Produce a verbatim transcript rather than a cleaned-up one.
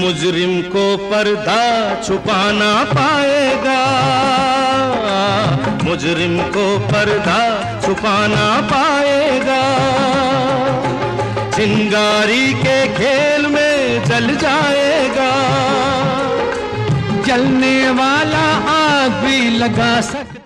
मुजरिम को पर्दा छुपाना पाएगा, मुजरिम को पर्दा छुपाना पाएगा। चिंगारी के खेल में जल जाएगा, जलने वाला आग भी लगा सकता